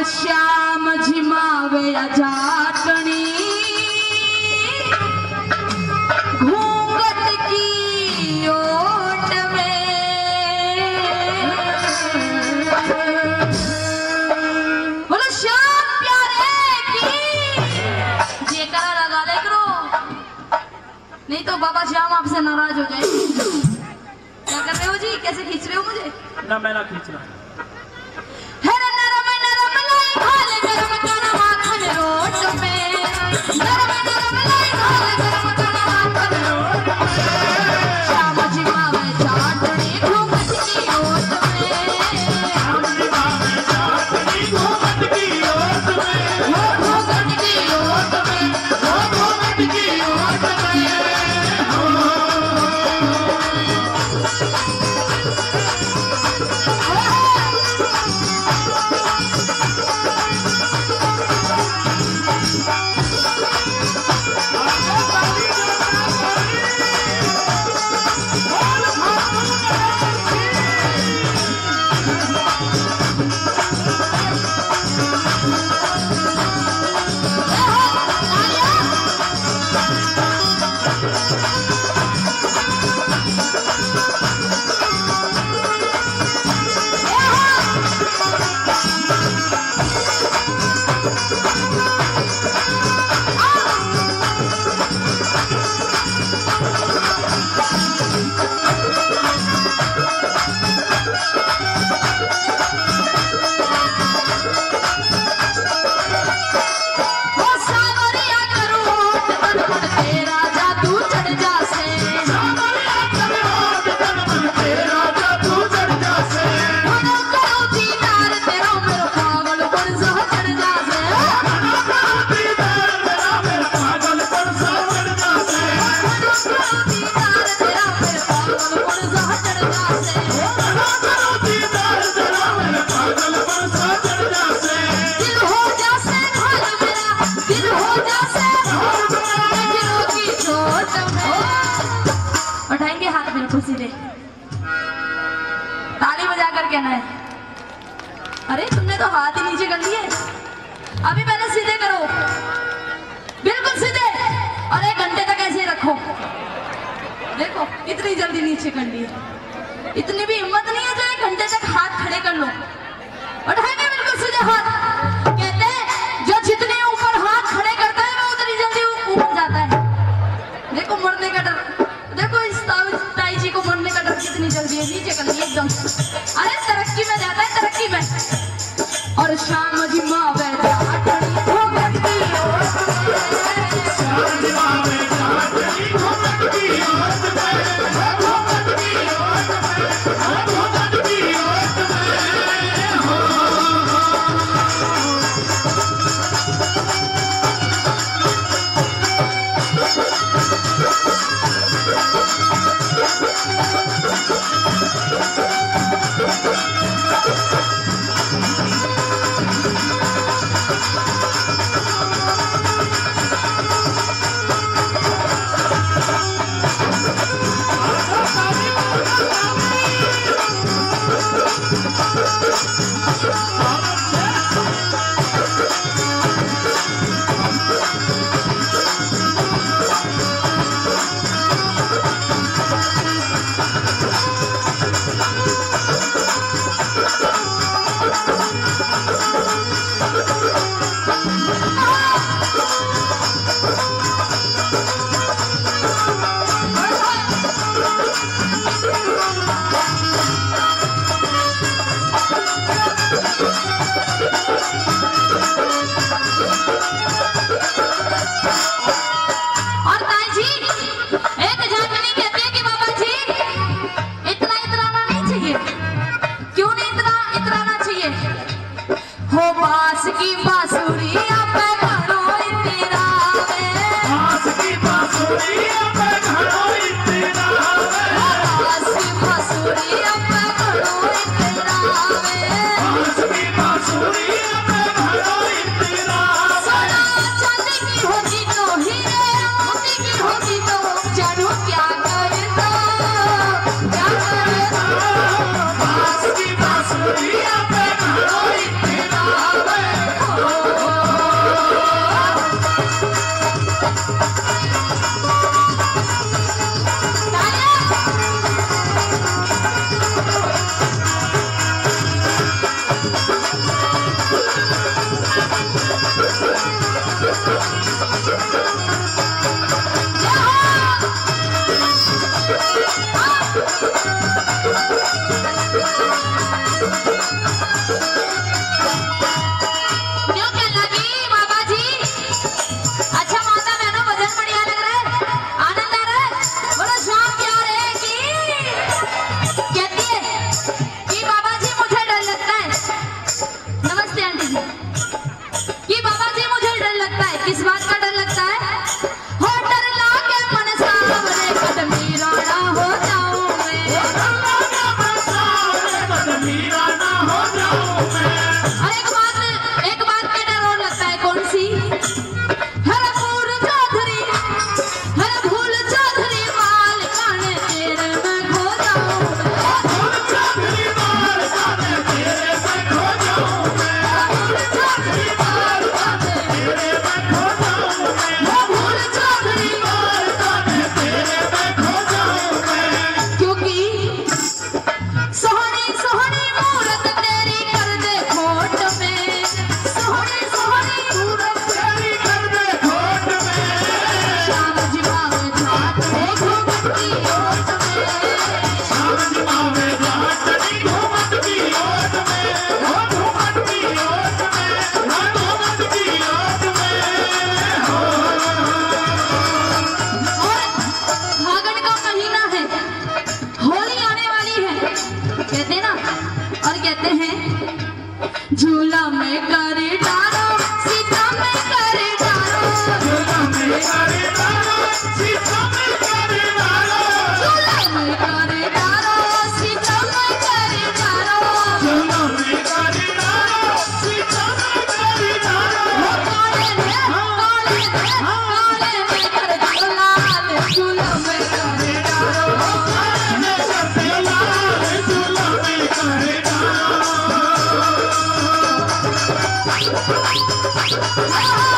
श्याम झिमावे जाटनी घूंघट की ओट में। बोलो श्याम प्यारे की जेकरा लगा ले करो, नहीं तो बाबा श्याम आपसे नाराज हो जाए। क्या कर रहे हो जी, कैसे खींच रहे हो मुझे? ना मैं ना खींच रहा। ताली बजा कर कहना है। अरे तुमने तो हाथ ही नीचे कर लिए। अभी पहले सीधे करो, बिल्कुल सीधे, और 1 घंटे तक ऐसे ही रखो। देखो इतनी जल्दी नीचे कर लिए। इतनी भी हिम्मत नहीं है जो 1 घंटे तक हाथ खड़े कर लो। उठाएंगे बिल्कुल सीधे हाथ। कहते हैं जो जितने ऊपर हाथ खड़े करता है वो उतनी जल्दी ऊपर जाता है। देखो मरने का डर, देखो इस ताई जी को मरने का डर कितनी जल्दी है। नीचे कर लिए एकदम। अरे तरक्की में जाता है, तरक्की में। और शाम जी माँ बांसुरी पे घड़ो इतना झूला में करे डारो सीता में करे डारो झूला में करे डारो सीता में करे डारो झूला में करे डारो सीता में करे डारो झूला में करे डारो सीता में करे डारो काले में कर दो लाल झूला में करे डारो काले में कर दो लाल झूला में करे डारो